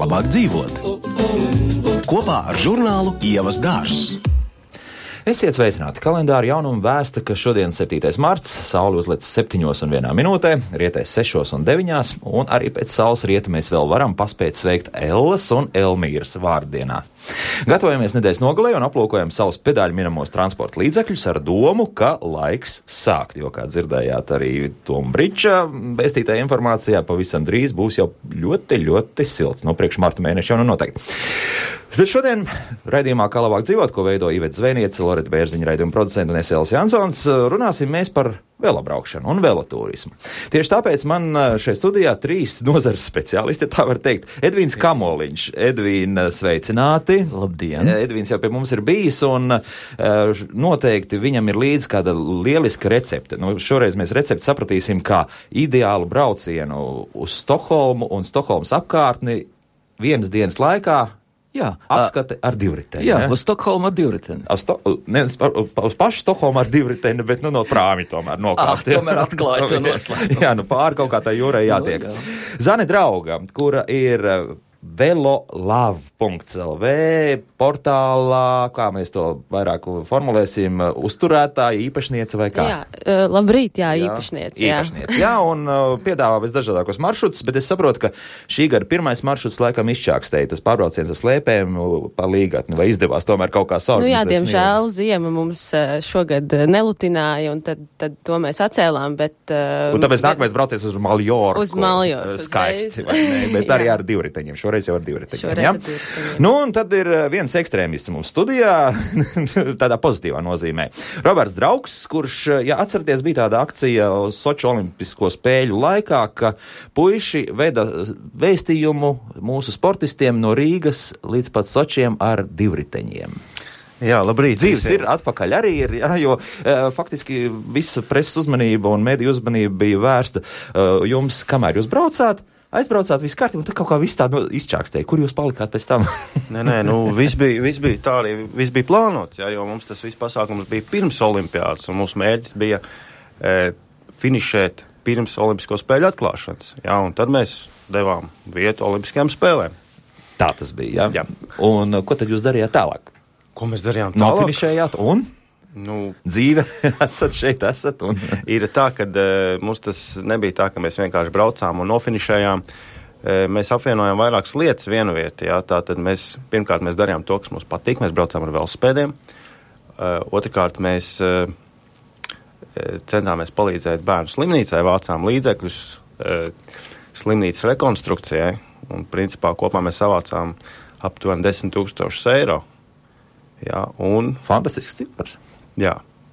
labāk dzīvot. Kopā ar žurnālu Ievas dārzs. Esiet sveicināti! Kalendāra jaunuma vēsta, ka šodien 7. marts, saule uzlec 7:01 minūtē, rietēs 6:09, un arī pēc saules rieta mēs vēl varam paspēt sveikt Ellas un Elmīras vārdienā. Gatavojamies nedēļas nogalē un aplūkojam savus pedāļu minamos transporta līdzekļus ar domu, ka laiks sākt, jo, kā dzirdējāt arī Toma Briča vēstītajā informācijā, pavisam drīz būs jau ļoti, ļoti silts. No priekš marta mēneša jau noteikti. Bet šodien raidījumā Kā labāk dzīvot, ko veido Iveta Zvēniece, Loreta Bērziņa, raidījuma producenta un Esēls Jansons, runāsim mēs par velobraukšanu un velotūrismu. Tieši tāpēc man šeit studijā 3 nozares speciālisti, tā var teikt. Edvīns Kamoliņš. Edvīn, sveicināti. Labdien. Edvīns jau pie mums ir bijis, un noteikti viņam ir līdzi kāda lieliska recepte. Nu, šoreiz mēs recepti sapratīsim kā ideālu braucienu uz Stokholmu un Stokholmas apkārtni vienas dienas laikā. Jā, Apskate ar divriteni. Jā, uz Stokholmu ar divriteni. Uz pašu Stokholmu ar divriteni, bet no prāmi tomēr nokāpt. Tomēr atklāja to noslēpumu. Jā, pāri kaut kā tā jūrai jātiek. Jā. Zane drauga, kura ir velolove.lv portālā, kā mēs to vairāk formulēsim, uzturētāja, īpašniece vai kā? Jā, labrīt, īpašniece. Jā, un piedāvā visdažādākos maršrutus, bet es saprotu, ka šī gada pirmais maršruts laikam izčākstēja, tas pārbrauciens ar slēpēm pa Līgatni, vai izdevās tomēr kaut kā savu? Nu jā, diemžēl ziema mums šogad nelutināja, un tad to mēs atcēlām, bet... Un tāpēc nākamais brauciens uz Maljorku. Uz Maljorku. Skaisti, vai ne? Bet arī ar divriteņiem. Šoreiz jau ar divriteņiem, ja? Nu, un tad ir viens ekstrēmists mums studijā, tādā pozitīvā nozīmē. Roberts Draugs, kurš, ja atceraties, bija tāda akcija Soču olimpisko spēļu laikā, ka puiši veda vēstījumu mūsu sportistiem no Rīgas līdz pat Sočiem ar divriteņiem. Jā, labrīt. Dzīves ir atpakaļ arī ir, jā, jo faktiski visa preses uzmanība un mediju uzmanība bija vērsta jums, kamēr jūs braucāt. Aizbraucāt visu kārtību, un tad kaut kā viss tā izčākstēja. Kur jūs palikāt pēc tam? Nē, viss bija tā arī, viss bija plānots, jā, jo mums tas viss pasākums bija pirms olimpiādas, un mūsu mērķis bija finišēt pirms olimpisko spēļu atklāšanas, jā, un tad mēs devām vietu olimpiskajām spēlēm. Tā tas bija, jā? Jā. Un ko tad jūs darījāt tālāk? Ko mēs darījām tālāk? Nofinišējāt un? Dzīve, esat un... Ir tā, ka mums tas nebija tā, ka mēs vienkārši braucām un nofinišējām. Mēs apvienojām vairākas lietas vienu vietu, jā. Tātad pirmkārt mēs darījām to, kas mums patīk, mēs braucām ar velospēdiem. Otrkārt mēs centāmies palīdzēt bērnu slimnīcai, vācām līdzekļus slimnīcas rekonstrukcijai, un principā kopā mēs savācām aptuveni 10 000 eiro. Jā, un... Fantastisks cipars. Jā,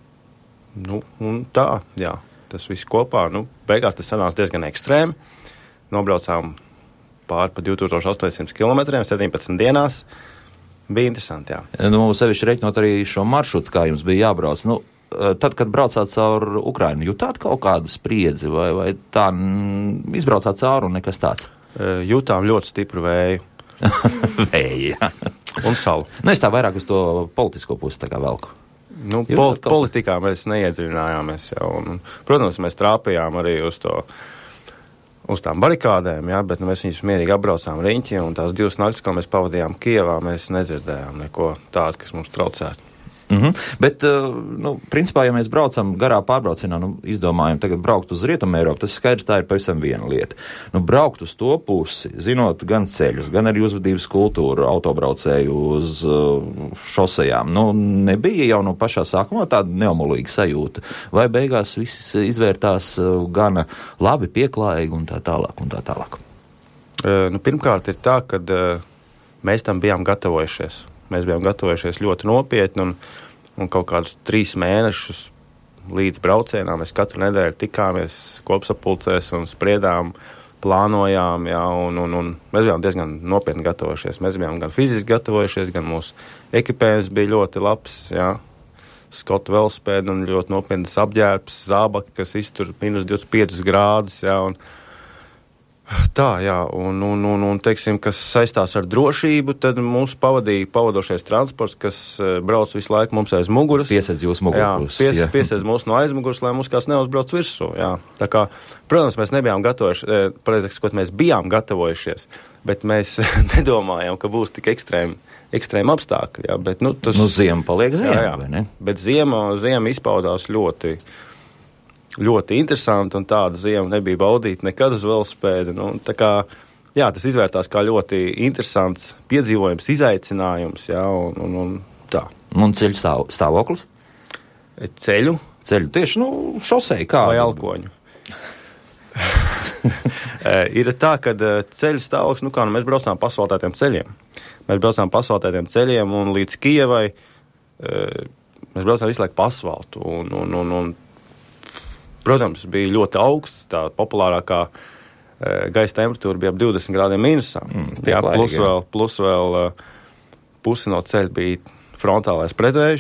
un tā, jā, tas viss kopā, beigās tas sanāca diezgan ekstrēmi. Nobraucām pāri pa 2800 kilometriem, 17 dienās. Bija interesanti, jā. Sevišķi reiķinot arī šo maršrutu, kā jums bija jābrauc. Tad, kad braucāt caur Ukrainu, jutāt kaut kādu spriedzi vai tā izbraucāt cauri un nekas tāds? Jutām ļoti stipru vēju. Vēju, jā. Un salu. Es tā vairāk uz to politisko pusi tā kā velku. Politikā mēs neiedziļinājāmies jau. Protams, mēs trāpījām arī uz tām barikādēm, jā, bet mēs viņus mierīgi apbraucām riņķi, un tās 2 naktis, ko mēs pavadījām Kijevā, mēs nedzirdējām neko tādu, kas mums traucētu. Bet, principā, ja mēs braucam garā pārbraucienā, izdomājam tagad braukt uz Rietumu Eiropu, tas skaidrs, tā ir pavisam viena lieta. Braukt uz to pusi, zinot gan ceļus, gan arī uzvedības kultūru, autobraucēju uz šosejām, nebija jau no pašā sākumā tāda neomulīga sajūta, vai beigās viss izvērtās gana labi, pieklājīgi un tā tālāk un tā tālāk? Pirmkārt ir tā, ka mēs tam bijām gatavojušies. Mēs bijām gatavojušies ļoti nopietni, un kaut kādus 3 mēnešus līdz braucienām mēs katru nedēļu tikāmies kopsapulcēs un spriedām, plānojām, jā, un mēs bijām diezgan nopietni gatavojušies. Mēs bijām gan fiziski gatavojušies, gan mūsu ekipējums bija ļoti labs, jā. Skotu velospēdu un ļoti nopietnas apģērbs, zābaki, kas iztur -25 grādus, jā, un Tā, jā, un teiksim, kas saistās ar drošību, tad mūs pavadīja pavadošais transports, kas brauc visu laiku mums aiz muguras. Piesēdz jūs mugurpus. Jā, piesēdz mūs no aizmuguras, lai mūs kāds neuzbrauc virsū, jā. Tā kā, protams, mēs nebijām gatavojušies, mēs bijām gatavojušies, bet mēs nedomājām, ka būs tik ekstrēmi apstākļi, jā, bet, tas... Ziema paliek ziema, jā, vai ne? Bet ziema izpaudās ļoti interesanti, un tāda ziema nebija baudīta nekad uz velospēda. Tā kā, jā, tas izvērtās kā ļoti interesants piedzīvojums, izaicinājums, jā, un tā. Un ceļu stāvoklis? Ceļu, tieši, šosei kā? Vai alkoņu? Ir tā, ka ceļu stāvoklis, mēs braucām pa asfaltētiem ceļiem. Mēs braucām pa asfaltētiem ceļiem, un līdz Kijevai mēs braucām visu laiku pa asfaltu, un protams, bija ļoti augsts, tā populārākā gaisa temperatūra bija ap 20 grādiem mīnusā. Jā, plus vēl pusi no ceļa bija frontālais pretvējš,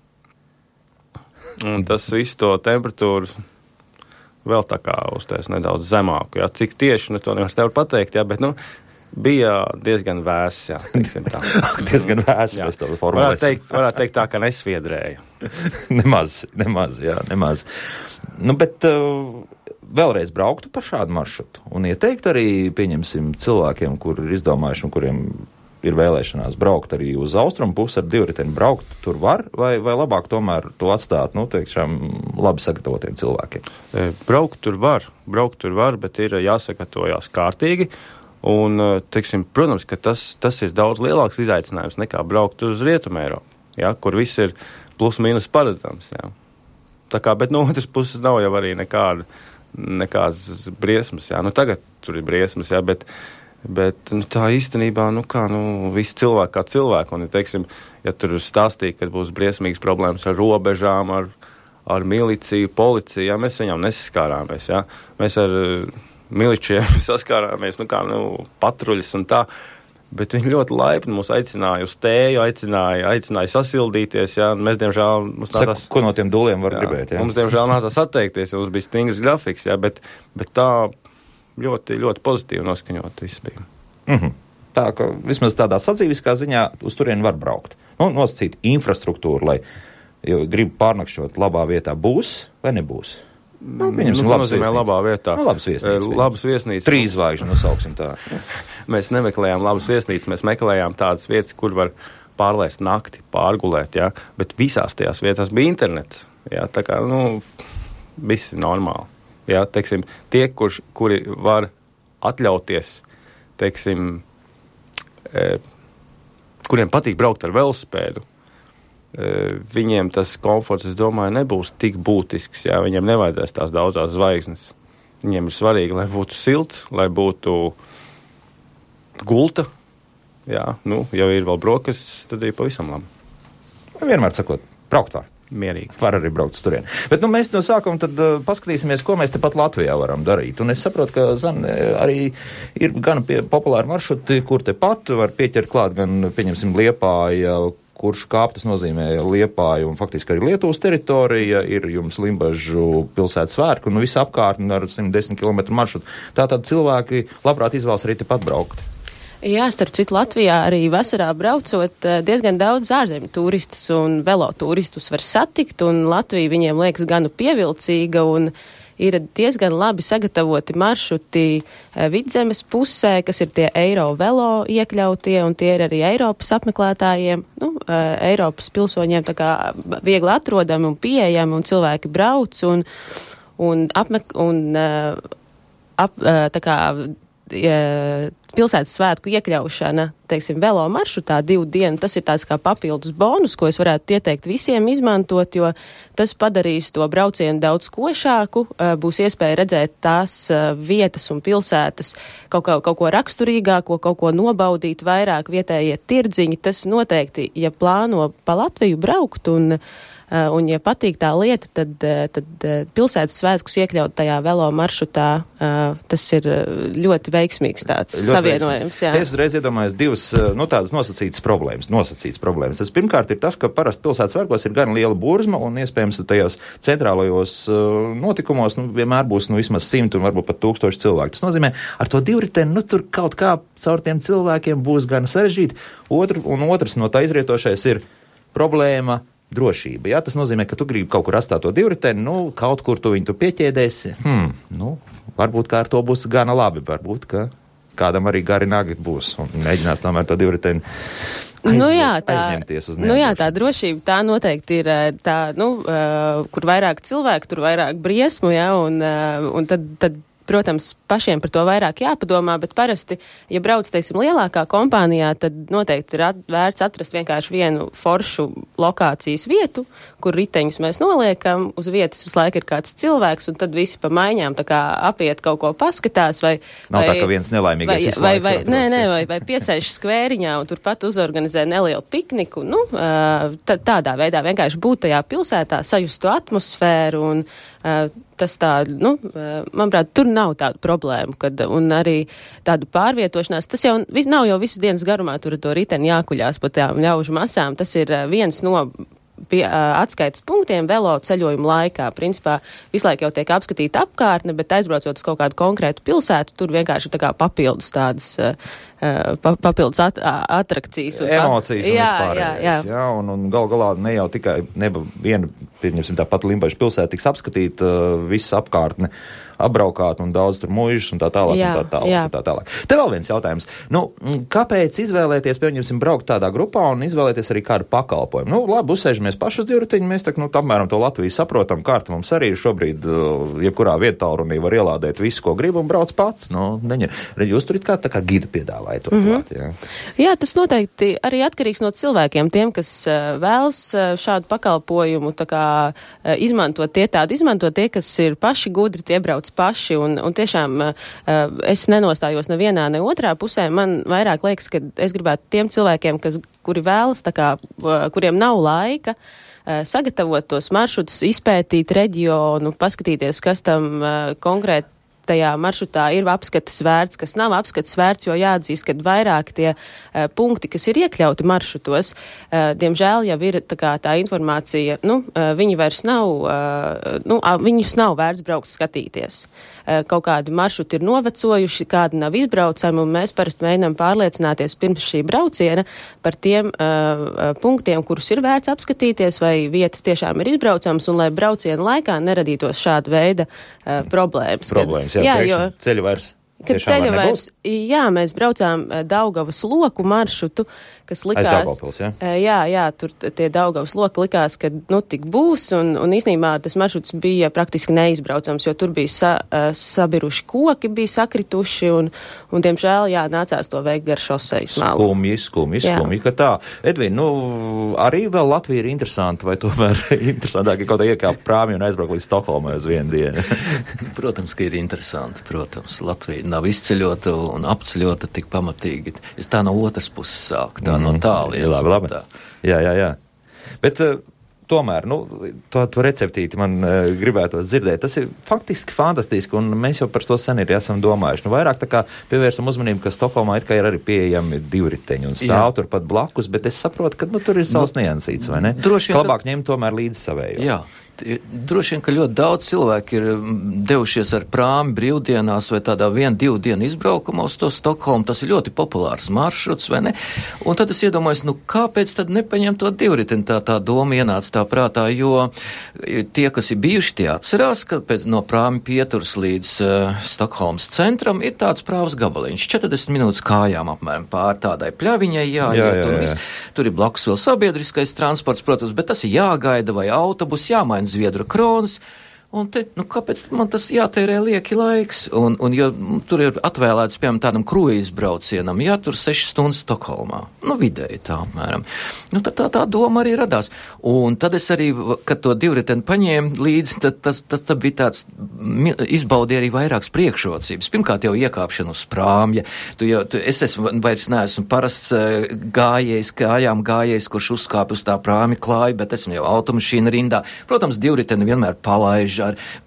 un tas visu to temperatūru vēl tā kā uztais nedaudz zemāku. Jā. Cik tieši, to nevar pateikt, jā, bet, bija diezgan vēss, jā, teiksim tā. Diezgan vēss, mēs to formulēsim. Varētu teikt tā, ka nesviedrēja. nemaz. Bet vēlreiz brauktu par šādu maršrutu un ieteikt arī, pieņemsim, cilvēkiem, kuri ir izdomājuši un kuriem ir vēlēšanās braukt arī uz austrumu pusi ar divriteni, braukt tur var, vai labāk tomēr to atstāt, teikšām, labi sagatavotiem cilvēkiem? Braukt tur var, bet ir jāsagatavojās kārtīgi. Un, teiksim, protams, ka tas ir daudz lielāks izaicinājums nekā braukt uz Rietumu Eiropu, ja, kur viss ir plus mīnus paredzams. Ja. Tā kā, bet no otras puses nav jau arī nekādas briesmas. Ja. Tagad tur ir briesmas, ja, bet tā īstenībā, visi cilvēki kā cilvēki. Un, teiksim, ja tur stāstīja, ka būs briesmīgas problēmas ar robežām, ar miliciju, policiju, ja, mēs viņām nesaskārāmies. Ja. Mēs ar miličiem saskārāmies, patruļas un tā, bet viņi ļoti laipni mūs aicināja uz tēju, aicināja sasildīties, jā, mēs, diemžēl, ko no tiem dūliem var gribēt, jā? Mums, diemžēl, nācās atteikties, jo mums bija stingrs grafiks, jā, bet tā ļoti, ļoti pozitīvi noskaņot viss bija. Tā, ka vismaz tādā sadzīviskā ziņā uz turieni var braukt. Nosacīt infrastruktūru, lai grib pārnakšķot labā vietā, būs vai nebūs? Nozīmē labā vietā. Labas viesnīcas. 3 zvaigžņu nosauksim tā. Mēs nemeklējām labas viesnīcas, mēs meklējām tādas vietas, kur var pārlaist nakti, pārgulēt, jā, bet visās tajās vietās bija internets, jā, tā kā, viss ir normāli, jā, teiksim, tie, kuri var atļauties, teiksim, kuriem patīk braukt ar velospēdu, viņiem tas komforts, es domāju, nebūs tik būtisks, jā, viņiem nevajadzēs tās daudzās zvaigznes. Viņiem ir svarīgi, lai būtu silts, lai būtu gulta, jā, ja ir vēl brokastis, tad ir pavisam labi. Vienmēr sakot, braukt var. Mierīgi. Var arī braukt uz turieni. Bet mēs no sākuma tad paskatīsimies, ko mēs tepat Latvijā varam darīt. Un es saprotu, ka arī ir gan populāri maršruti, kur tepat var pieķert klāt gan, pieņemsim, Liepāja, kurš kāp, tas nozīmē Liepāju un faktiski arī Lietuvas teritorija, ir jums Limbažu pilsētas svētki un visa apkārtni ar 110 km maršrutu. Tātad cilvēki labprāt izvēlas arī tepat braukt. Jā, starp citu Latvijā arī vasarā braucot diezgan daudz ārzemju turistus un velotūristus var satikt, un Latvija viņiem liekas gana pievilcīga un ir diezgan labi sagatavoti maršruti Vidzemes pusē, kas ir tie Eiro velo iekļautie, un tie ir arī Eiropas apmeklētājiem, Eiropas pilsoņiem tā kā viegli atrodami un pieejami, un cilvēki brauc tā kā pilsētas svētku iekļaušana, teiksim, velo maršrutā 2 dienu, tas ir tāds kā papildus bonus, ko es varētu ieteikt visiem izmantot, jo tas padarīs to braucienu daudz košāku, būs iespēja redzēt tās vietas un pilsētas kaut ko raksturīgāko, kaut ko nobaudīt vairāk, vietējie tirdziņi, tas noteikti, ja plāno pa Latviju braukt un ja patīk tā lieta, tad pilsētas svētkus iekļaut tajā velo maršrutā, tas ir ļoti veiksmīgs tāds savienojums. savienojums. Jā. Es uzreiz iedomājos divas, tādas nosacītas problēmas. Tas pirmkārt ir tas, ka parasti pilsētas svētkos ir gan liela burzma un iespējams tajos centrālajos notikumos, vienmēr būs, vismaz 100 un varbūt pat 1000 cilvēku. Tas nozīmē, ar to divriteni, tur kaut kā caur tiem cilvēkiem būs gan sarežģīti. Otrs no tā izrietošais ir problēma drošība. Jā, tas nozīmē, ka tu gribi kaut kur atstāt to divriteni, kaut kur tu viņu pieķēdēsi. Varbūt kā ar to būs gana labi, varbūt, ka kādam arī gari nagi būs un mēģinās tomēr to divriteni aizņemties uz neatdošanu. Tā drošība, tā noteikti ir tā, kur vairāk cilvēku, tur vairāk briesmu, jā, un tad protams, pašiem par to vairāk jāpadomā, bet parasti, ja brauc, teiksim, lielākā kompānijā, tad noteikti ir vērts atrast vienkārši vienu foršu lokācijas vietu, kur riteņus mēs noliekam, uz vietas visu laiku ir kāds cilvēks, un tad visi pa maiņām tā kā apiet kaut ko paskatās, vai... Nav tā, ka viens nelaimīgais visu laiku. Vai piesēž skvēriņā un turpat uzorganizē nelielu pikniku, tādā veidā vienkārši būt tajā pilsētā, sajust to atmosfēru un tas tā, manuprāt, tur nav tādu problēmu, un arī tādu pārvietošanās, tas jau nav jau visas dienas garumā, tur to riteni jākuļās pa tām ļaužu masām, tas ir viens no atskaites punktiem velo ceļojuma laikā. Principā visu laiku jau tiek apskatīta apkārtne, bet aizbraucot uz kaut kādu konkrētu pilsētu, tur vienkārši tā kā papildus tādas papildus atrakcijas. Emocijas un vispārējais. Jā, un galā ne jau tikai viena, pieņemsim, tāpat Limbaža pilsēta tiks apskatīta, viss apkārtne apbraukāt un daudz tur muižas un tā tālāk. Tā tālāk. Te vēl viens jautājums. Kāpēc izvēlēties, pieņemsim, braukt tādā grupā un izvēlēties arī kādu pakalpojumu? Labi, uzsēžamies paši uz divriteņu, mēs apmēram to Latviju saprotam, kārta mums arī ir šobrīd, jebkurā vietālrunī var ielādēt visu, ko grib un brauc pats. Jūs tur tā kā gidu piedāvājat to klāt, jā? Jā, tas noteikti arī atkarīgs no cilvēkiem, tiem, kas vēlas šādu pakalpojumu izmantot, tie, kas ir paši gudri, tie brauc paši, un tiešām es nenostājos nevienā, ne otrā pusē. Man vairāk liekas, ka es gribētu tiem cilvēkiem, kuri vēlas, kuriem nav laika, sagatavot tos maršrutus, izpētīt reģionu, paskatīties, kas tam konkrēti tajā maršrutā ir apskates vērts, kas nav apskates vērts, jo jāatzīst, ka vairāk tie punkti, kas ir iekļauti maršrutos, diemžēl jau ir tā informācija, viņi vairs nav, viņus nav vērts braukt skatīties. Kaut kādi maršruti ir novecojuši, kādi nav izbraucami, un mēs parasti mēģinām pārliecināties pirms šī brauciena par tiem punktiem, kurus ir vērts apskatīties, vai vietas tiešām ir izbraucamas, un lai brauciena laikā neradītos šāda veida problēmas. Jo ceļu vairs. Mēs braucām Daugavas loku maršrutu, kas likās... Daugavpils, jā, tur tie Daugavas loki likās, ka tik būs, un īstenībā tas maršruts bija praktiski neizbraucams, jo tur bija sabiruši koki, bija sakrituši, un diemžēl, nācās to veikt gar šosejas malu. Skumji, ka tā. Edvin, arī vēl Latvija ir interesanta, vai tomēr interesantāk, ka kaut kā iekāp prāmi un aizbraukt līdz Stokholmai uz vienu dienu? Protams, ka ir interesanti, Latvija nav izceļota un apceļota tik pamatīgi. Es tā no otras puses sāku, no tālu. Labi. Jā. Bet tomēr, to receptīti man gribētos dzirdēt. Tas ir faktiski fantastiski, un mēs jau par to sen ir esam domājuši. Vairāk tā kā pievērsam uzmanību, ka Stokholmā ir arī pieejami divriteņi un stāv turpat blakus, bet es saprotu, ka tur ir savs niansīts, vai ne? Labāk ņemt tomēr līdzi savējo. Jā. Droši vien, ka ļoti daudz cilvēki ir devušies ar prāmi brīvdienās vai tādā 1-2 dienu izbraukumā uz to Stokholmu. Tas ir ļoti populārs maršruts, vai ne? Un tad es iedomājos, kāpēc tad nepaņem to divriteni? Tā doma ienāca tā prātā, jo tie, kas ir bijuši, tie atcerās, ka no prāmi pieturas līdz Stokholmas centram ir tāds prāvas gabaliņš. 40 minūtes kājām apmēram pār tādai pļaviņai jāiet. Tur ir blakus vēl sabiedriskais transports, protams, bet tas ir jāgaida vai autobus, jāmaina Zviedru kronas, un kāpēc man tas jātērē lieki laiks? Un jo tur ir atvēlēts, piemēram, tādam kruīzu braucienam, tur 6 stundas Stokholmā. Vidēji tā apmēram. Tā doma arī radās. Un tad es arī, kad to divriteni paņēmu līdzi, tad tas bija tāds, izbaudīja arī vairākas priekšrocības. Pirmkārt jau iekāpšana uz prāmja. Es vairs neesmu parasts kājām gājējs, kurš uzkāp uz tā prāmi klāju, bet esmu jau automašīna rindā. Protams, divriteni vienmēr palaiž ar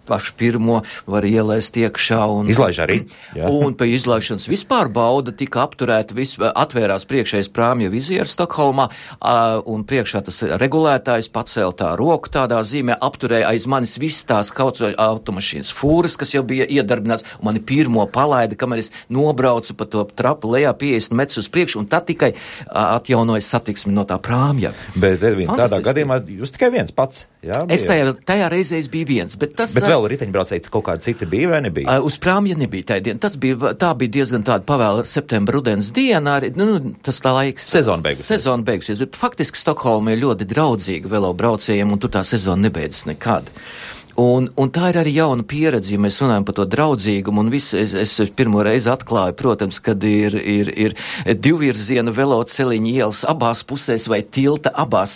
pašu pirmo var ielaist iekšā. Izlaiž arī. Jā. Un pie izlaišanas vispār bauda tika apturēta, atvērās priekšējais prāmju vizieru Stokholmā, un priekšā tas regulētājs pacēla tā roku tādā zīmē, apturēja aiz manis viss tās kaut vai automašīnas fūras, kas jau bija iedarbināts, un mani pirmo palaida, kamēr es nobraucu pa to trapu lejā 50 metrus uz priekšu, un tad tikai atjaunoja satiksmi no tā prāmja. Bet, Edvin, tādā gadījumā jūs tikai viens pats, jā? Es tajā reizē biju viens, bet tas... Bet vēl riteņbraucēji kaut kādi citi bija vai nebija? Uz prāmja nebija tā diena. Tā bija diezgan tāda pavēla septembra rudens diena, arī, tas tā laiks... Sezona beigusies, bet faktiski Stokholma ir ļoti draudzīga velobraucējiem, un tur tā sezona nebeidzas nekad. Un tā ir arī jauna pieredze, ja mēs runājam par to draudzīgumu, un viss, es pirmo reizi atklāju, protams, kad ir divvirziena veloceliņa ielas abās pusēs vai tilta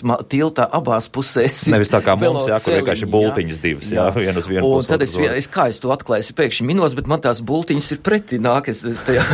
abās pusēs. Nevis tā kā mums, jā, kur vienkārši bultiņas divas, jā, viena uz vienu pusi. Un tad kā es to atklāju, es pēkšņi minos, bet man tās bultiņas ir pretī nāk, es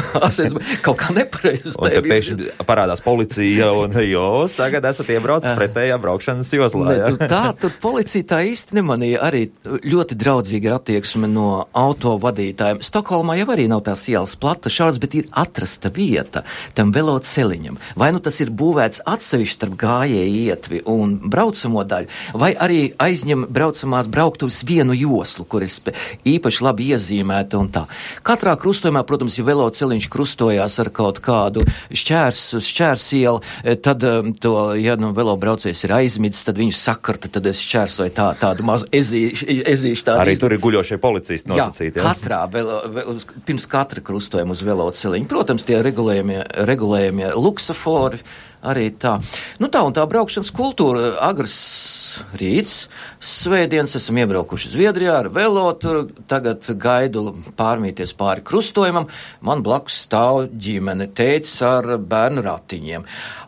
kaut kā nepareizi. Un tad pēkšņi parādās policija, un jūs tagad esat iebraucis pretējā braukšanas joslā, jā. Tā, tur policija tā īsti nemanīja arī. Ļoti draudzīga ir attieksme no autovadītājiem. Stokholmā jau arī nav tās ielas plata šāds, bet ir atrasta vieta tam veloceliņam. Vai nu tas ir būvēts atsevišķi starp gājēju ietvi un braucamo daļu, vai arī aizņem braucamās brauktuves vienu joslu, kur ir īpaši labi iezīmēta un tā. Katrā krustojumā, protams, ja veloceliņš krustojās ar kaut kādu šķērsielu, tad ja velobraucējs ir aizmidzis, tad viņu sakarta, tad es šķērsoju tādu mazu ezīšu tā. Arī tur ir guļošie policisti nosacīti. Jā, katrā, pirms katra krustojuma uz veloceliņu. Protams, tie regulējamie luksofori, arī tā. Un tā braukšanas kultūra, agrs rīts, svētdienas esam iebraukuši Zviedrijā ar velo, tur tagad gaidu pārmīties pāri krustojumam, man blakus stāv ģimene, tētis ar bērnu ratiņiem.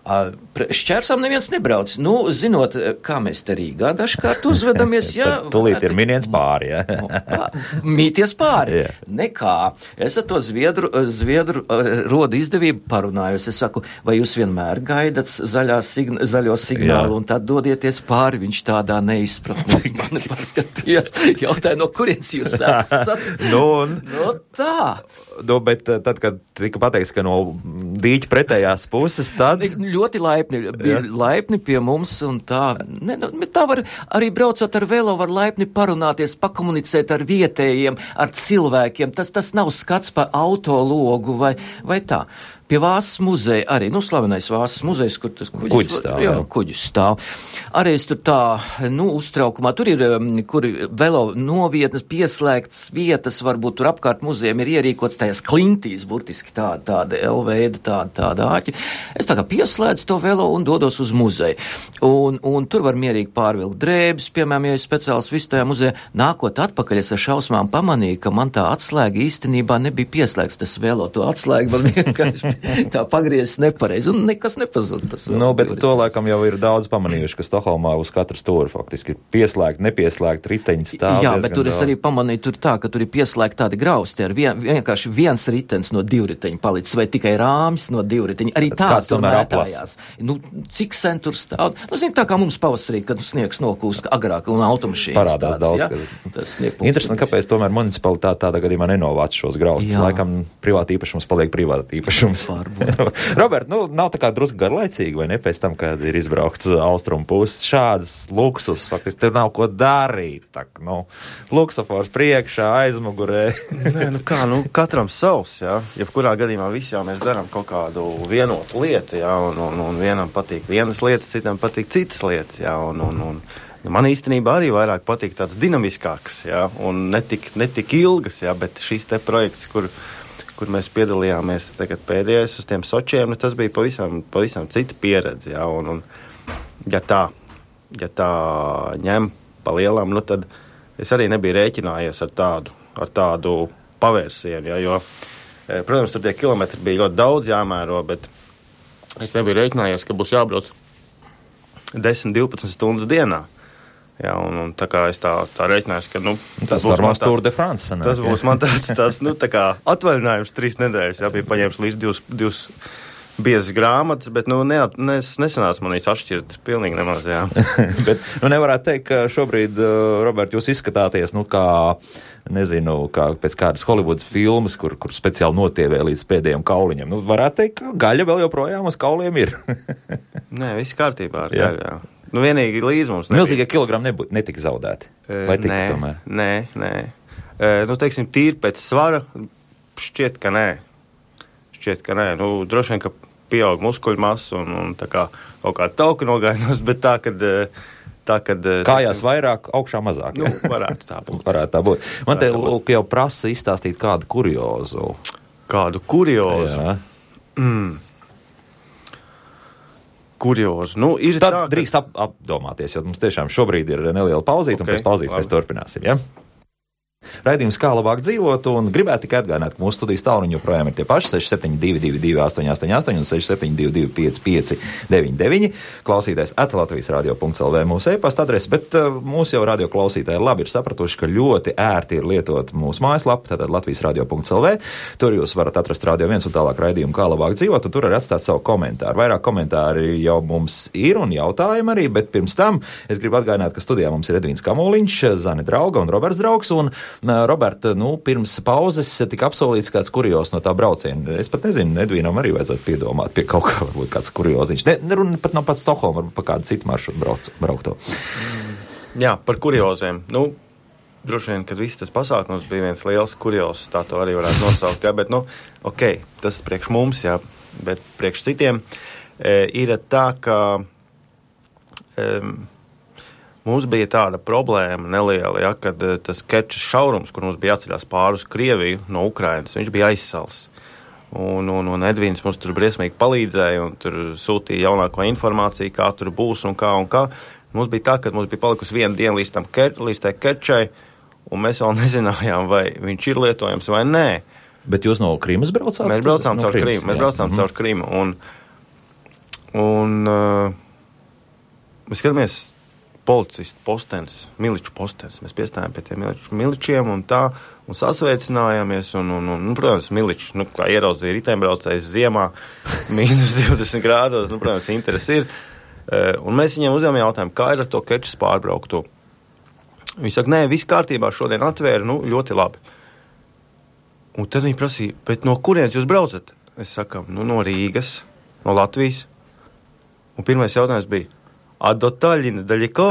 Šķērsām neviens nebrauc. Zinot, kā mēs te Rīgā dažkārt uzvedamies, jā. Tūlīt ir miniens pāri, jā. Mīties pāri. Jā. Nekā. Es ar to Zviedru rodu izdevību parunājos. Es saku, vai jūs vienmēr gaidat zaļo signālu un tad dodieties pāri? Viņš tādā neizpratnē mani paskatījās. Jautāja, no kurienes jūs esat? Tā. Bet tad, kad tika pateikts, ka no dīķa pretējās puses, tad... Ļoti laipni pie mums, un tā, tā var arī braucot ar velo, var laipni parunāties, pakomunicēt ar vietējiem, ar cilvēkiem. Tas nav skats pa autologu vai tā. Pie Vāsas muzeja arī, slavenais Vāsas muzejs, kur tas kuģis stāv. Arī es tur tā, uztraukumā, tur ir, kur velo novietnes, pieslēgtas vietas, varbūt tur apkārt muzejam ir ierīkots tajās klintīs, burtiski tāda L-veida, tāda āķi. Es tā kā pieslēdzu to velo un dodos uz muzeju. Un tur var mierīgi pārvilkt drēbes, piemēram, ja ir speciāls viss tajā muzejā. Nākot atpakaļ, es ar šausmām pamanīju, ka man tā atslēga īstenībā nebija pieslēgts tas velo. To atslēgu man vienkārši tā pagriezis nepareizi, un nekas nepazūd. Bet to laikam jau ir daudz pamanījuši, ka Stokholmā uz katru stūri faktiski ir pieslēgt, nepieslēgt riteņi stāv. Jā, bet tur es arī pamanīju tur tā, ka tur ir pieslēgt tādi grausti, ar vienkārši viens ritens no divriteņa palicis, vai tikai rāmis no divriteņa. Arī tāds tur mētājās. Cik sen tur stāv? Tā kā mums pavasarī, kad sniegs nokūst agrāk un automašīnas. Parādās daudz. Interesanti, kāpēc tomēr municipalitāte tādā gadījumā nenovāc šos graustus. Laikam privāti īpašums paliek privāti īpašums. Robert, nav tā kā drusku garlaicīgi, vai ne, pēc tam, kad ir izbraukts austrumu puses, šādas luksus, faktiski, tur nav ko darīt, luksofors priekšā, aizmugurē. Katram savs, jā, jebkurā gadījumā visi jau mēs darām kaut kādu vienotu lietu, jā, un vienam patīk vienas lietas, citam patīk citas lietas, jā, un man īstenībā arī vairāk patīk tāds dinamiskāks, jā, un netik ilgas, jā, bet šis te projekts, kur mēs piedalījāmies tagad pēdējais uz tiem Sočiem, tas bija pavisam cita pieredze, jā, un ja tā ņem pa lielam, tad es arī nebiju rēķinājies ar tādu pavērsienu, jā, jo, protams, tur tie kilometri bija ļoti daudz jāmēro, bet es nebiju rēķinājies, ka būs jābrauc 10-12 stundas dienā. Jā, un tā kā es tā rēķinājos, ka, tas būs man Tour de France sanāk. Tas būs man tāds tā kā atvaļinājums 3 nedēļas, jā, bija paņēmis līdz biezas grāmatas, bet nesanāca man viņas atšķirt pilnīgi nemaz, jā. Bet nevarētu teikt, ka šobrīd, Robert, jūs izskatāties, kā, nezinu, kā pēc kādas Holivudas filmas, kur speciāli notievē līdz pēdējiem kauliņiem. Varētu teikt, ka gaļa vēl joprojām uz kauliem ir. Nē, viss kārtībā ar gaļu, jā. Vienīgi līdz mums nebija. Milzīgie kilogrami netika zaudēti? Vai tika tomēr? Nē. Teiksim, tīri pēc svara, šķiet, ka nē. Droši vien, ka pieaug muskuļu masa un tā kā kaut kāda tauka nogainos, bet tā, kad kājās vairāk, augšā mazāk. Varētu tā būt. Varētu tā būt. Man te lūk jau prasa izstāstīt kādu kuriozu. Kādu kuriozu? Jā. Kuriozu. Ir tad tā, drīkst apdomāties, jo mums tiešām šobrīd ir neliela pauzīte, un pēc pauzītes mēs turpināsim, ja? Raidījums Kā labāk dzīvot, un gribētu tikai atgādināt, ka mūsu studijas tālruņi joprojām ir tie paši 6722 888 un 6722 559. Klausītājs @latvijasradio.lv mūsu e-pasta adrese, bet mūsu jau radio klausītāji labi ir sapratuši, ka ļoti ērti ir lietot mūsu mājaslapu, tātad latvijasradio.lv. Tur jūs varat atrast Radio 1 un tālāk raidījumu Kā labāk dzīvot, un tur arī atstāt savu komentāru. Vairāk komentāri jau mums ir un jautājumi arī, bet pirms tam es gribu atgādināt, ka studijā mums ir Edvīns Kamoliņš, Zane Drauga un Roberts Draugs, un Roberta, pirms pauzes tika apsolīts kāds kurios no tā brauciena. Es pat nezinu, Edvīnam arī vajadzētu piedomāt pie kaut kā, varbūt kāds kurioziņš. Neruna pat nav pat Stokholma, varbūt pa kādu citu maršrutu braukto. Jā, par kurioziem. Droši vien, kad viss tas pasākums bija viens liels kurios, tā to arī varētu nosaukt, jā, bet, tas priekš mums, jā, bet priekš citiem ir tā, ka mums bija tāda problēma neliela, ja, kad tas Kerčas šaurums, kur mums bija jāceļās pāri uz Krieviju no Ukrainas, viņš bija aizsals. Un Edvīns mums tur briesmīgi palīdzēja un tur sūtīja jaunāko informāciju, kā tur būs un kā. Mums bija tā, ka mums bija palikusi viena diena līdz tai Kerčai, un mēs vēl nezinājām, vai viņš ir lietojams vai nē. Bet jūs no Krimas braucāt? Mēs braucām caur Krimu. Mēs braucām caur Krimu. Un mēs skatāmies policistu postenis, miliču postenis. Mēs piestājām pie tiem miličiem un tā, un sasveicinājāmies, un protams, miliči, kā ieraudzīja riteņbraucējs ziemā, mīnus 20 grādos, protams, interesi ir. Un mēs viņiem uzdevām jautājumu, kā ir ar to Kerčas pārbrauktu. Viņi saka, nē, viss kārtībā, šodien atvēra, ļoti labi. Un tad viņi prasīja, bet no kurienes jūs braucat? Es saku, no Rīgas, no Latvijas. Un pirmais jautājums bija, a do Taļina daļiko?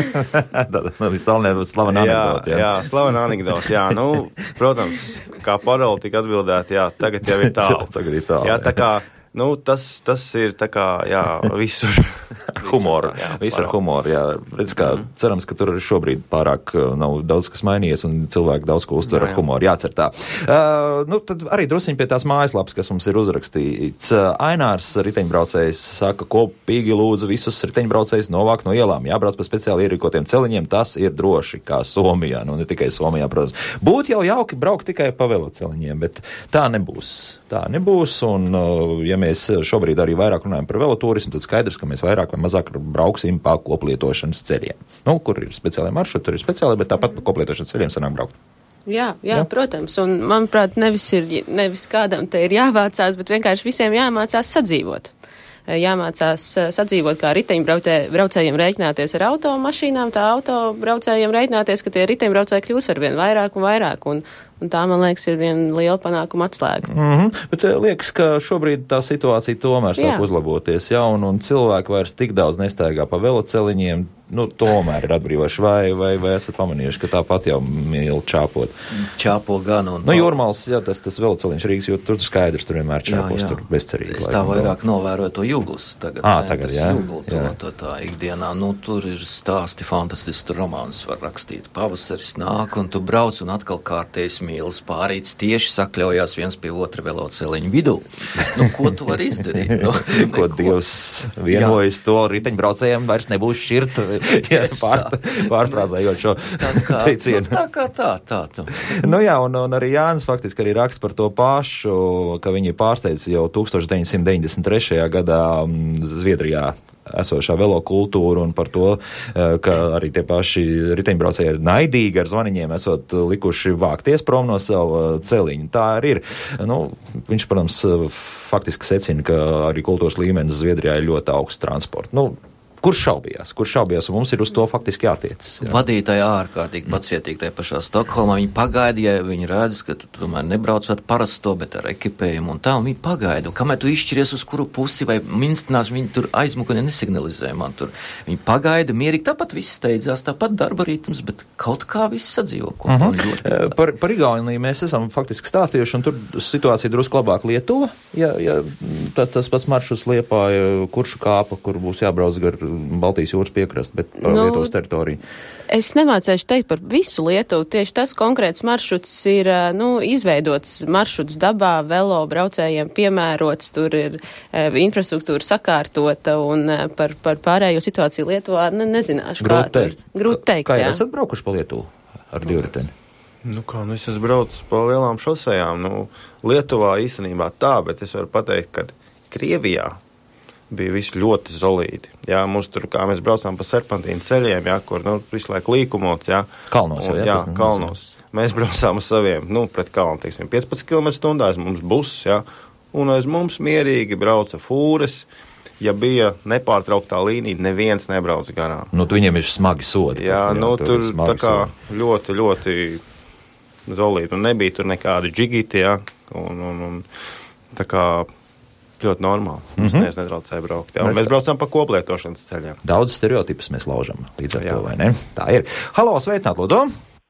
Slavena anekdote. Jā, slavena anekdote. Jā, protams, kā paroli tika atbildēt, jā, tagad jau ir tālu. Tagad ir tālu. Jā, tā kā, tas ir tā kā, jā, visur. Humoru. Viss ar humoru, jā. Redz, kā cerams, ka tur arī šobrīd pārāk nav daudz kas mainījies un cilvēki daudz ko uztver ar humoru. Jācer tā. Tad arī drusciņ pie tās mājaslapas, kas mums ir uzrakstīts. Ainārs riteņbraucējs saka, kopīgi lūdzu visus riteņbraucējus novākt no ielām. Jābrauc pa speciāli ierīkotiem celiņiem, tas ir droši, kā Somijā. Ne tikai Somijā, protams. Būtu jau jauki braukt tikai pa veloceliņiem, bet tā nebūs. Tā nebūs, un ja mēs šobrīd arī vairāk runājam par veloturismu, tad skaidrs, ka mēs vairāk vai mazāk brauksim pa koplietošanas ceļiem. Kur ir speciālai maršruti, tur ir speciāli, bet tāpat pa koplietošanas ceļiem sanāk braukt. Jā, protams, un manuprāt, nevis kādam te ir jāvācās, bet vienkārši visiem jāmācās sadzīvot. Jāmācās sadzīvot, kā riteņbraucējiem rēķināties ar automašīnām, tā autobraucējiem rēķināties, ka tie riteņbraucēji kļūs ar vien vairāk un vairāk, un tā, man liekas, ir viena liela panākuma atslēga. Bet liekas, ka šobrīd tā situācija tomēr sāk uzlaboties, un cilvēki vairs tik daudz nestaigā pa veloceliņiem, tomēr ir atbrīvoši, vai esat pamanījuši, ka tāpat jau mīl čāpot? Čāpo gan. Jūrmals, jā, tas veloceliņš Rīgas, jo tur skaidrs, tur vienmēr čāpos, tur bezcerīgi. Es tā vairāk novēroju to Jūglas tagad. Tagad, jā. Jūgla, tā ikdienā, tur ir stāsti fantastiski, tur romānus var rakstīt. Pavasaris nāk, un tu brauc, un atkal kārtējs mīlas pārīts tieši sakļaujās viens pie otra veloceliņu vidū. Ko tu vari izdarīt? Ko Dievs vienojas, to riteņbraucējiem vairs nebūs šķirt, pārfrāzējot šo teicienu. Tā kā tā. Un arī Jānis faktiski arī raksta par to pašu, ka viņi pārsteidz jau 1993. gadā Zviedrijā esošā velokultūra un par to, ka arī tie paši riteņbraucēji ir naidīgi ar zvaniņiem, esot likuši vākties prom no savu celiņu. Tā arī ir. Nu, viņš, protams, faktiski secina, ka arī kultūras līmenis Zviedrijā ir ļoti augsts transports. Nu, Kurš šaubījās, un mums ir uz to faktiski jātiecas. Jā. Vadītāji ārkārtīgi pacietīgi tajā pašā Stokholmā. Viņi pagaida, ja viņi redz, ka tu tomēr nebrauc ar parasto, bet ar ekipējumu un tā, un viņi pagaida. Un kamēr tu izšķiries uz kuru pusi vai minstinās, viņi tur aizmuka un nesignalizē man tur. Viņi pagaida mierīgi, tāpat viss steidzās, tāpat darba ritms, bet kaut kā viss sadzīvo kopā. Par Igauniju mēs esam faktiski stāstījuši, un tur situācija drusku labāk Lietuva. Ja tas pats maršruts Liepāja, Kuršu kāpa, kur būs jābrauc gar Baltijas jūras piekrast, bet par Lietuvas teritoriju. Es nemācēšu teikt par visu Lietuvu. Tieši tas konkrēts maršruts ir izveidots maršruts dabā, velo braucējiem piemērots, tur ir infrastruktūra sakārtota un par pārējo situāciju Lietuvā nezināšu. Grūti teikt. Kā esat braukuši pa Lietuvu ar divriteni? Es esmu braucis pa lielām šosejām. Lietuvā īstenībā tā, bet es varu pateikt, ka Krievijā bija viss ļoti zolīti. Jā, mums tur, kā mēs braucām pa serpentīnu ceļiem, jā, kur visu laiku līkumots. Jā. Kalnos. Kalnos. Mēs braucām uz saviem, pret kalnu, 15 km/h, mums buss, jā, un aiz mums mierīgi brauca fūres. Ja bija nepārtrauktā līnija, neviens nebrauc garām. Viņiem ir smagi sodi. Jā, tur tā kā ļoti, ļoti zolīti. Un nebija tur nekādi džigiti, jā, un tā kā ļoti normāli. Mums netraucēja braukt. Jā, mēs braucam pa koplietošanas ceļiem. Daudz stereotipus mēs laužam līdz ar to, vai ne? Tā ir. Halo, sveicināt, lūdzu!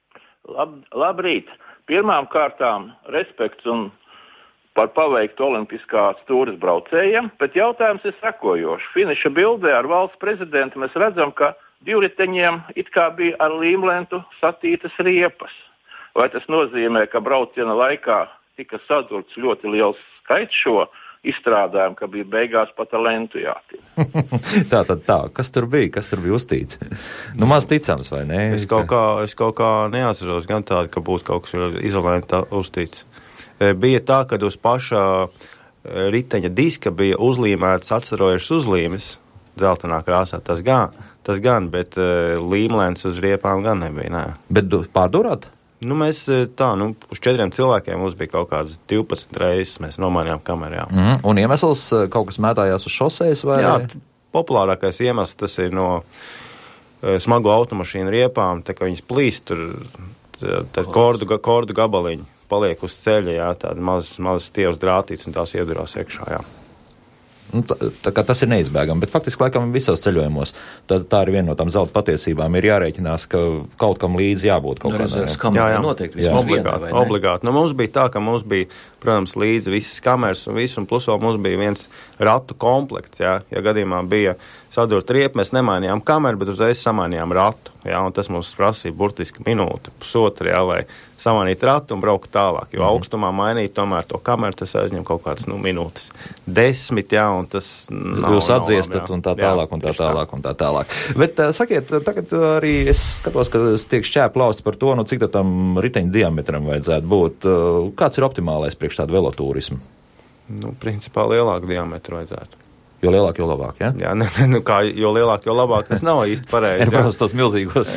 Labrīt! Pirmām kārtām respekts un par paveiktu olimpiskās tūres braucējiem, bet jautājums ir sekojošs. Finiša bildē ar valsts prezidentu mēs redzam, ka divriteņiem it kā bija ar līmlentu satītas riepas. Vai tas nozīmē, ka brauciena laikā tika sadurts ļoti liels skaits šo izstrādājumu, ka bija beigās pat ar lentu jātīk? Tā. Kas tur bija uztīts? Maz ticams, vai ne? Es kaut kā neatceros gan tādu, ka būtu kaut kas izolēti uztīts. Bija tā, ka uz pašā riteņa diska bija uzlīmētas atstarojušas uzlīmes dzeltenā krāsā. Tas gan, bet līmlēns uz riepām gan nebija. Nē. Bet pārdurāt? Mēs uz 4 cilvēkiem mums bija kaut kādas 12 reizes, mēs nomainījām kamerā. Un iemesls kaut kas mētājās uz šosejas vai? Jā, populārākais iemesls tas ir no smagu automašīnu riepām, tā kā viņas plīst, tur kordu gabaliņi paliek uz ceļa, jā, tādi mazas stievas drātītes un tās iedurās iekšā, jā. Tā kā tas ir neizbēgami, bet faktiski laikam visos ceļojumos tā ir viena no tām zelta patiesībām. Ir jārēķinās, ka kaut kam līdzi jābūt kaut kādam. Jā, noteikti. Obligāti. Mums bija tā, ka mums bija, protams, līdzi visas kameras un viss, un plus vēl mums bija viens ratu komplekts, jā. Ja gadījumā bija sadurt riepu, mēs nemainījām kameru, bet uzreiz samainījām ratu, jā, un tas mums prasīja burtiski minūti, pusotru, jā, lai samainītu ratu un braukt tālāk, jo augstumā mainīt tomēr to kameru, tas aizņem kaut kādas, minūtes 10, jā, un tas Jūs atdziestat un tā tālāk, un tā tālāk, un tā tālāk. Bet sakiet, tagad arī es skatos, ka tiek šķēpa lausti par to, cik tam riteņu diametram vajadzētu būt. Kāds ir optimālais priekš tādu velotūrismu? Principā lielāku diametru vajadzētu. Jo lielāk, jo labāk, ja? Jā, jo lielāk, jo labāk, tas nav īsti pareizi. Protams, tos milzīgos.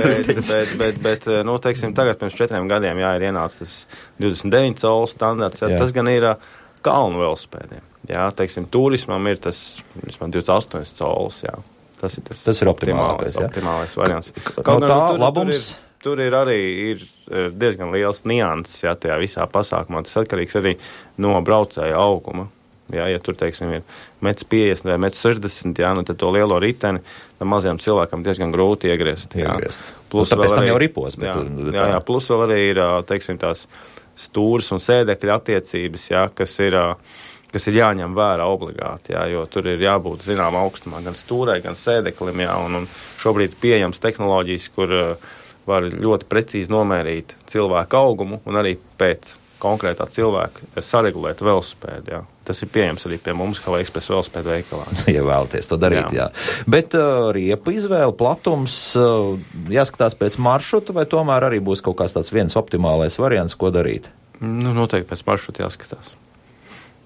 bet, teiksim, tagad pirms 4 gadiem, jā, ir ienācis tas 29 colu standarts, jā. Tas gan ir kalnu velospēdiem. Jā, teiksim, turismam ir tas 28 cols, jā. Tas ir optimālais variants. Kaut tā labums? Tur ir arī diezgan liels nianses, jā, tajā visā pasākumā. Tas atkarīgs arī no braucēja auguma. Jā, ja tur, teiksim, ir 1,50 vai 1,60 jā, tad to lielo riteni tam mazajam cilvēkam diezgan grūti iegriezt. Plus tāpēc tam jau ripos. Jā, plus vēl arī ir, teiksim, tās stūras un sēdekļa attiecības, jā, kas ir jāņem vērā obligāti, jā, jo tur ir jābūt zinām augstumā gan stūrai, gan sēdeklim, jā, un šobrīd pieejams tehnoloģijas, kur var ļoti precīzi nomērīt cilvēku augumu un arī pēc konkrētā cilvēka saregulēt velospēdu, jā. Tas ir pieejams arī pie mums, kā Express velospēdu veikalā. Ja vēlaties to darīt, jā. Bet riepu izvēle, platums, jāskatās pēc maršruta, vai tomēr arī būs kaut kāds tāds viens optimālais variants, ko darīt? Noteikti pēc maršruta jāskatās.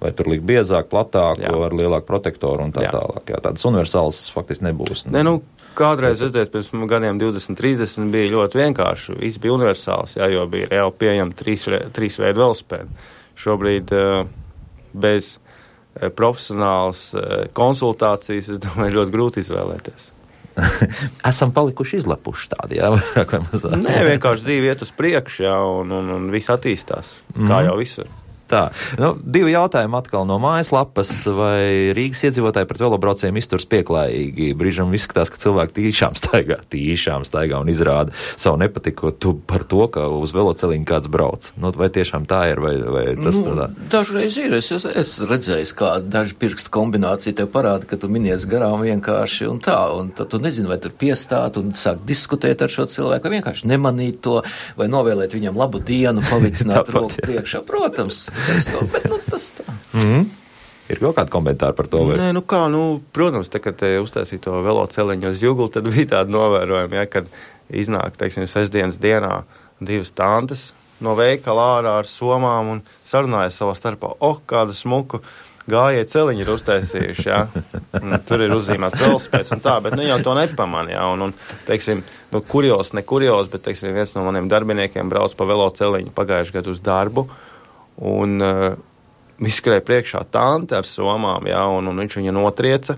vai tur likt biezāk, platāk, Jā. ar lielāku protektoru un tā tālāk. Jā, tādas universālas faktiski nebūs. Kādreiz, redzēt, pirms gadiem 20-30 bija ļoti vienkārši. Viss bija universāls, jo bija reāli pieejami trīs veidu velosipēdi. Šobrīd bez profesionālas konsultācijas, es domāju, ļoti grūti izvēlēties. Esam palikuši izlepuši tādi, jā? Nē, vienkārši dzīve iet uz priekšu, un viss attīstās, kā jau visur. Tā, divi jautājumi atkal no mājaslapas, vai Rīgas iedzīvotāji pret velobraucējiem izturs pieklājīgi. Brīžam izskatās, ka cilvēki tīšām staigā un izrāda savu nepatiku par to, ka uz veloceliņu kāds brauc. Vai tiešām tā ir, vai tas tādā? Dažreiz ir, es redzēju, kā daži pirkstu kombinācija tev parāda, ka tu minies garām vienkārši un tā, un tad tu nezini, vai tur piestāt un sāk diskutēt ar šo cilvēku, vai vienkārši nemanīt to, vai novēlēt viņam labu dienu, pavicināt roku priekšā. Protams, bet tas tā. Ir kaut kādi komentāri par to? Vai? Nē, protams, kad uztaisīja to veloceliņu uz Juglu, tad bija tāda novērojuma, kad iznāk, teiksim, sestdienas dienā divas tantes no veikala ārā ar somām un sarunājas savā starpā, kādu smuku gājēju celiņu ir uztaisījuši, tur ir uzzīmēts velospēds un tā, bet jau to nepamanīja, un teiksim, kurjos, bet, teiksim, viens no maniem darbiniekiem brauc pa veloceliņu pagājuši gadu uz darbu, un izskrēja priekšā tante ar somām, un viņš viņu notrieca.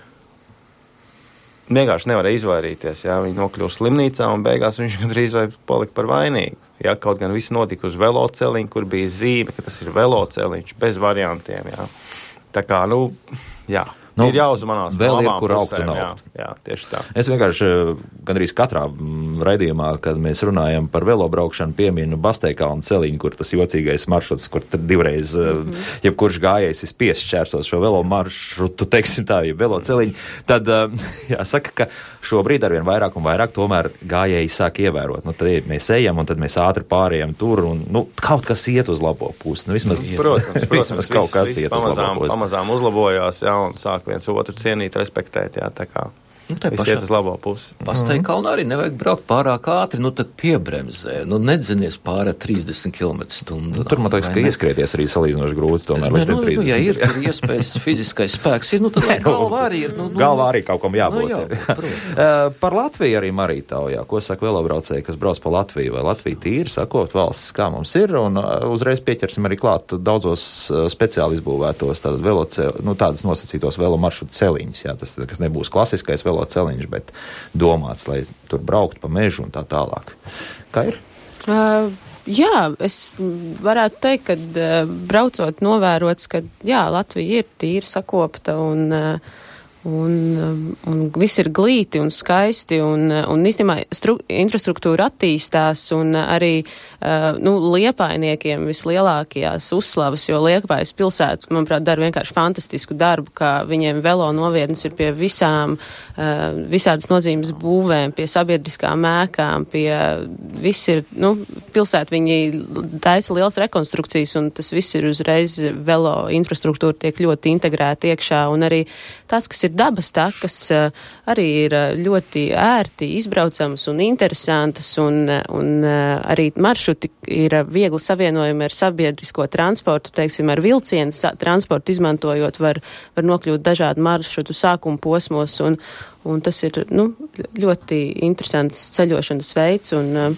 Vienkārši nevarēja izvairīties, viņi nokļuva slimnīcā, un beigās viņš gandrīz vai palika par vainīgu. Kaut gan viss notika uz veloceliņu, kur bija zīme, ka tas ir veloceliņš, bez variantiem, Tā kā, ir jāuzmanās. Vēl ir, kur augt un augt. Jā, tieši tā. Es vienkārši gandrīz katrā raidījumā, kad mēs runājam par velobraukšanu, pieminu Basteikalna celiņu, kur tas jocīgais maršruts, kur divreiz jebkurš gājējs ir spiests šķērsot šo velo maršrutu, teiksim tā, velo celiņu, tad jāsaka, ka šobrīd arvien vairāk un vairāk tomēr gājēji sāk ievērot. Tad mēs ejam un tad mēs ātri pārējām tur un kaut kas iet uz labo pusi. Vismaz, protams, kaut kas iet uz labo pusi. Pamazām uzlabojās, un sāk viens otru cienīt, respektēt, tā kā viss iet uz labo pusi. Basteikalnā arī nevajag braukt pārāk ātri, tad piebremzē, nedzinies pāri 30 km/h. Tur, man liekas, ka ieskrieties arī salīdzinoši grūti, tomēr līdz 30. Ja ir tur iespējas, fiziskais spēks ir, tad galvā arī ir. Galvā arī kaut kam jābūt. Par Latviju arī Marija taujā. Ko saka velobraucēji, kas brauc pa Latviju? Vai Latvija tīri, sakot, valsts, kā mums ir? Un uzreiz pieķersim arī klāt daudzos speciāli izbūvētos tādas nosacītos velo maršrutu celiņus, tas, kas nebūs klasiskais veloceliņš, bet domāts, lai tur braukt pa mežu un tā tālāk. Kā ir? Jā, es varētu teikt, ka braucot novērots, ka Latvija ir tīri sakopta un viss ir glīti un skaisti un īstenībā infrastruktūra attīstās un arī liepainiekiem vislielākajās uzslavas, jo Liepājas pilsēta, manuprāt, dara vienkārši fantastisku darbu, ka viņiem velo novietnes ir pie visādas nozīmes būvēm, pie sabiedriskām ēkām, pie viss ir, pilsēta viņi taisa liels rekonstrukcijas un tas viss ir uzreiz velo infrastruktūra tiek ļoti integrēta iekšā un arī tas, kas ir dabas takas, arī ir ļoti ērti izbraucamas un interesantas un arī maršruti ir viegli savienojumi ar sabiedrisko transportu, teiksim, ar vilcienu transportu izmantojot var nokļūt dažādu maršrutu sākuma posmos un tas ir, ļoti interesants ceļošanas veids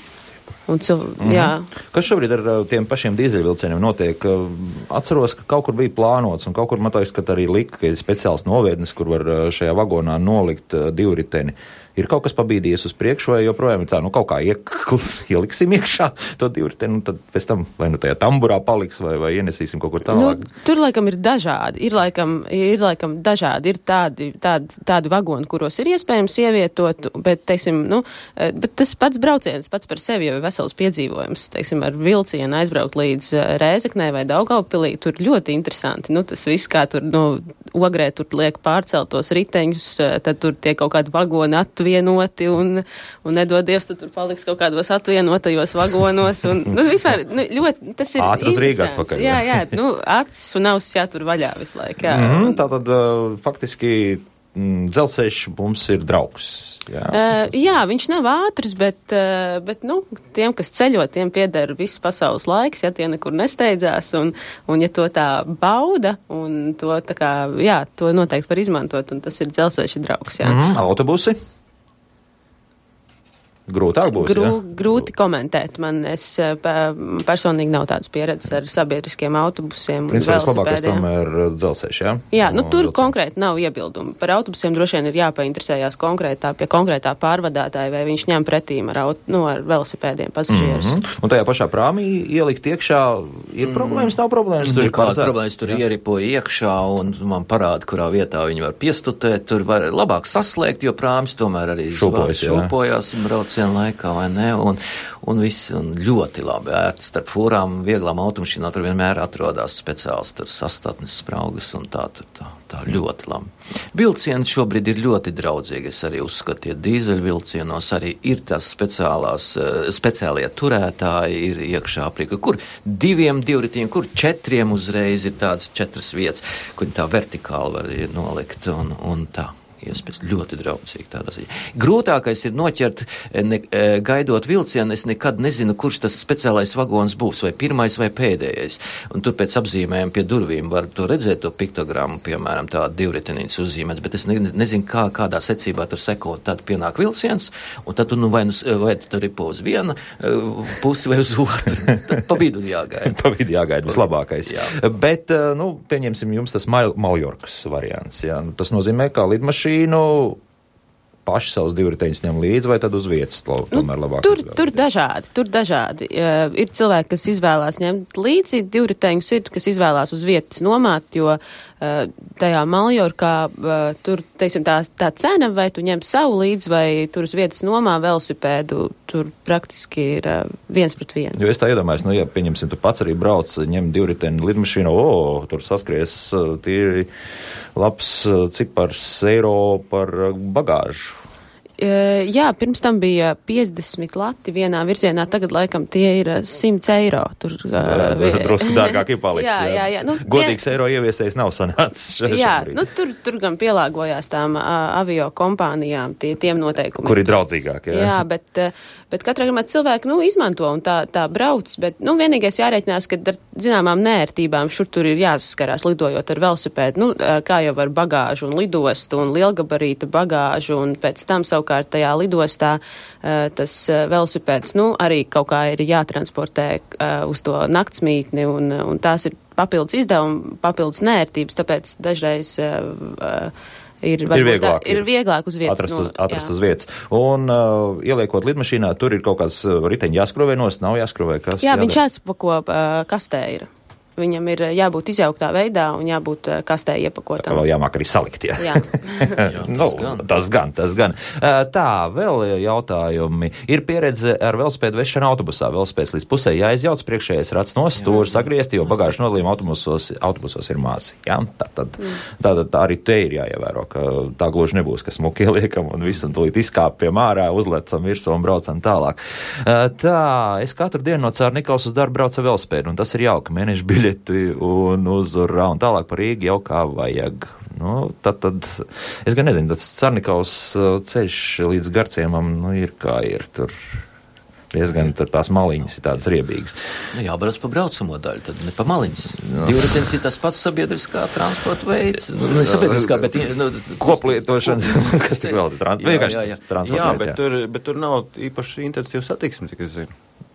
Kas šobrīd ar tiem pašiem dīzeļvilcieniem notiek? Atceros, ka kaut kur bija plānots un kaut kur, man liekas, ka arī lika, ka ir speciāls novietnes, kur var šajā vagonā nolikt divriteni. Ir kaut kas pabīdījies uz priekšu, vai joprojām ir tā, kaut kā ieliksim iekšā to divriteni, un tad pēc tam vai tajā tamburā paliks, vai ienesīsim kaut kur tālāk? Tur laikam ir dažādi. Ir laikam dažādi. Ir tādi vagoni, kuros ir iespējams ievietot, bet, teiksim, bet tas pats brauciens pats par sevi jau ir vesels piedzīvojums. Teiksim, ar vilcienu aizbraukt līdz Rēzeknei vai Daugavpilī, tur ļoti interesanti. Tas viss, kā tur, Ogrē tur liek pārceltos riteņus, tad tur tiek kaut kādi vagoni atvienoti un nedod Dievs, tad tur paliks kaut kādos atvienotajos vagonos un, vispār, ļoti, tas ir ātri uz Rīgā atpakaļ. Jā, acis un ausis jātur vaļā visu laiku, jā. Tātad, faktiski dzelzceļš mums ir draugs. Jā, viņš nav ātrs, bet tiem, kas ceļo, tiem pieder viss pasaules laiks, ja tie nekur nesteidzās, un ja to tā bauda, un to tā kā, jā, to noteikti var izmantot, un tas ir dzelzceļš draugs, jā. Autobusi? Grūtāk būs, Grūti komentēt. Es personīgi nav tādas pieredzes ar sabiedriskiem autobusiem un velosipēdiem. Labākais tomēr dzelzceļš, jā? Jā, tur konkrēti nav iebildumi. Par autobusiem droši vien ir jāpainteresējās pie konkrētā pārvadātāja, vai viņš ņem pretīm ar velosipēdiem pasažierus. Un tajā pašā prāmī ielikt iekšā ir problēmas, nav problēmas? Nekādas problēmas, tur ieripoja iekšā un man parāda, kurā vietā viņi var piestutēt. Tur var labāk saslēgt, jo prāmis tomēr arī šūpojās brauc laikā, vai ne, un viss un ļoti labi ērts starp fūrām, vieglām automašīnām, tur vienmēr atrodās speciāls tur sastatnes spraugas un tā ļoti labi. Vilciens šobrīd ir ļoti draudzīgi, es arī uzskatu, dīzeļvilcienos arī ir tās speciālie turētāji ir iekšā aprīka, kur 2 divritiem, kur 4 uzreiz ir tādas 4 vietas, kur tā vertikāli var nolikt un tā. Iespēc ļoti draudzīgi tādā ziņā. Grūtākais ir noķert, gaidot vilcienu, es nekad nezinu, kurš tas speciālais vagons būs, vai pirmais vai pēdējais. Un tur pēc apzīmējuma pie durvīm var to redzēt, to piktogrammu, piemēram, tādu divritenīcu uzzīmēts, bet es nezinu, kādā secībā tur seko. Tad pienāk vilciens, un tad tu vai tu ripo uz vienu pusi vai uz otru. Tad pa vidu jāgaida. Pa vidu jāgaida, vislabākais. Jā. Bet, pieņemsim jums tas Maljorkas variants. Jā. Tas nozīmē, kā lidmašīna paši savus divriteņus ņem līdzi, vai tad uz vietas tomēr labāk? Tur dažādi. Ir cilvēki, kas izvēlās ņemt līdzi divriteņus, ir, kas izvēlās uz vietas nomāt, jo tajā Maljorkā tur, teiksim, tā cena, vai tu ņem savu līdzi, vai tur uz vietas nomā velosipēdu, tur praktiski ir 1:1. Jo es tā iedomājos, ja pieņemsim, tu pats arī brauc, ņem divriteni lidmašīnu, tur saskries tīri labs cipars eiro par bagāžu. Jā, pirms tam bija 50 lati vienā virzienā, tagad laikam tie ir 100 eiro. Tur drusku dārgāk ir palicis. Jā. Godīgs eiro ieviesējs nav sanācis. Tur gan pielāgojās tām avio kompānijām tiem noteikumiem. Kur ir draudzīgāk, jā. Jā, bet katrā gadījumā cilvēki, izmanto un tā brauc, bet, vienīgais jārēķinās, ka ar zināmām nērtībām šur tur ir jāsaskarās lidojot ar velosipēdu, kā jau ar bagāžu un lidostu un lielgabarīta bagāžu un pēc tam savukārt tajā lidostā tas velosipēds, arī kaut kā ir jātransportē uz to naktsmītni un tās ir papildus izdevumi, papildus nērtības, tāpēc dažreiz ir vieglāk uz vietas. Atrast uz vietas. Un ieliekot lidmašīnā, tur ir kaut kāds riteņi jāskrovē nost, nav jāskrovē kas? Jā, viņš jāspako kastē ir. Viņam ir jābūt izjauktā veidā un jābūt kastē iepakotam. Vēl jāmāk arī salikt, jā. Tas gan. Tā, vēl jautājumi. Ir pieredze ar velosipēdu vešanu autobusā. Velosipēds līdz pusē jāizjauc, priekšējais rats no stūra sagriezti, jo bagāžu nodalījuma autobusos ir mazi. Jā, tātad arī te ir jāievēro, ka tā gluži nebūs, ka smuki ieliekam un visu un tūlīt izkāp pie mārā, uzlecam virsū un braucam tālāk. Tā, es katru dienu no Cārnikaus uz darbu braucu ar velosipēdu, un tas ir jauka mēneša biļeti un uzurā un tālāk par Rīgu jau kā vajag. Tad es gan nezinu, tas Cārnikaus ceļš līdz Garciemam, ir kā ir tur. Diezgan tās maliņas ir tādas riebīgas. Jābrauc pa braucamo daļu, tad ne pa maliņas. Divritenis ir tas pats sabiedriskā transporta veids. Sabiedriskā, bet... Koplietošanas, kas tik vēl ir transporta veids. Bet tur nav īpaši intensīva satiksme, cik es zinu.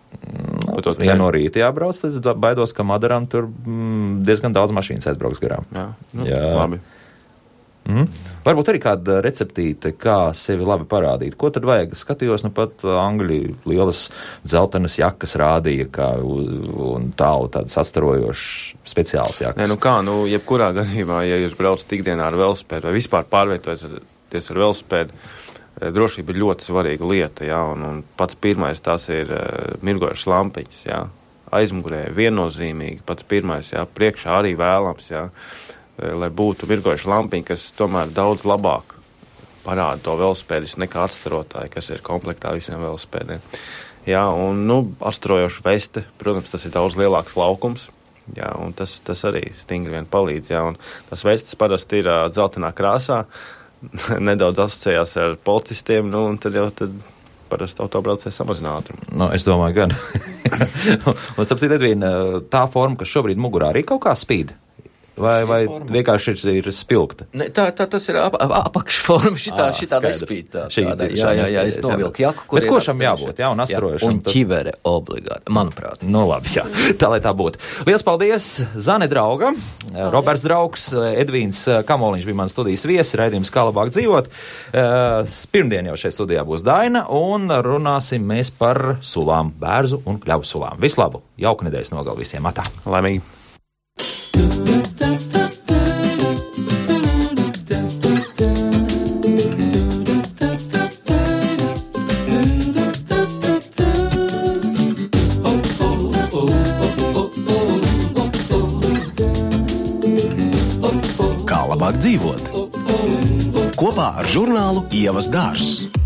Ja no rīta jābrauc, tad es baidos, ka Madaram tur diezgan daudz mašīnas aizbrauks garām. Jā. Labi. Varbūt arī kāda receptīte, kā sevi labi parādīt. Ko tad vajag? Skatījos, pat Angļi lielas dzeltenas jakas rādīja, un tālu tādas atstarojošas speciālas jakas. Jebkurā gadījumā, ja jūs braucat ikdienā ar velosipēdu vai vispār pārvietoties ar velosipēdu, drošība ir ļoti svarīga lieta, un pats pirmais tās ir mirgojušas lampiņas, aizmugurē viennozīmīgi, pats pirmais, priekšā arī vēlams, lai būtu mirgojuša lampiņa, kas tomēr daudz labāk parāda to velosipēdis nekā atstarotāji, kas ir komplektā visiem velosipēdiem. Atstarojoša veste, protams, tas ir daudz lielāks laukums, un tas arī stingri vien palīdz, un tas vestes parasti ir dzeltenā krāsā, nedaudz asociējās ar policistiem, nu, un tad parasti autobraucējs samazina ātrumu. Nu, es domāju, gan. Un sapcīt, Edvīna, tā forma, kas šobrīd mugurā arī kaut kā spīd? Vai vienkārši ir spilgta? Ne, tas ir apakšforma, šitā nespīd. Jā, es novilku jaku, kur bet ko šam jābūt, jā, un astarojušam. Un ķivere obligāti, manuprāt. Nu labi, jā, tā lai tā būtu. Liels paldies, Zane drauga, Roberts draugs, Edvīns Kamoliņš bija mans studijas viesis, raidījums Kā labāk dzīvot. Pirmdien jau šeit studijā būs Daina, un runāsim mēs par sulām, bērzu un kļavu sulām. Vislabāk, jauka nedēļas nogalu visiem, atā. Laimīgi. Kā labāk dzīvot? Kopā ar žurnālu Ievas dārzs.